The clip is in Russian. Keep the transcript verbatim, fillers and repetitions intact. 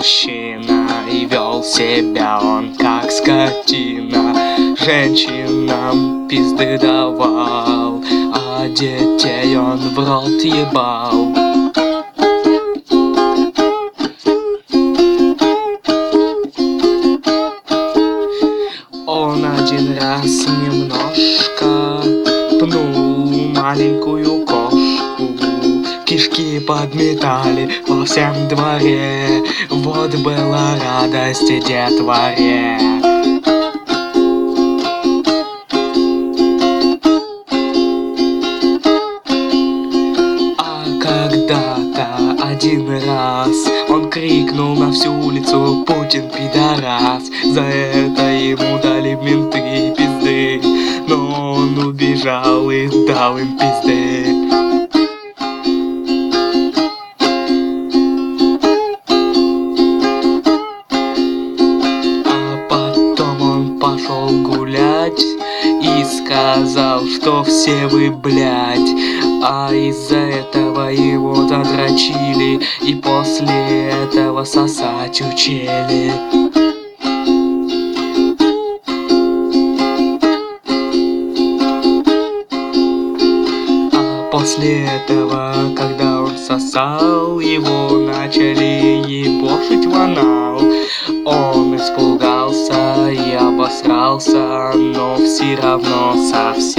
мужчина, и вел себя он как скотина. Женщинам пизды давал, а детей он в рот ебал. Он один раз немножко пнул маленькую кошку. Кишки подметали во всем дворе, вот была радость детворе. А когда-то один раз он крикнул на всю улицу: Путин пидорас. За это ему дали менты пизды, но он убежал и дал им пизды. А потом он пошел гулять и сказал, что все вы, блядь. А из-за этого его задрочили, и после этого сосать учили. А после этого, когда он сосал, его начали ебошить в анал. Он испугался и обосрался, но все равно совсем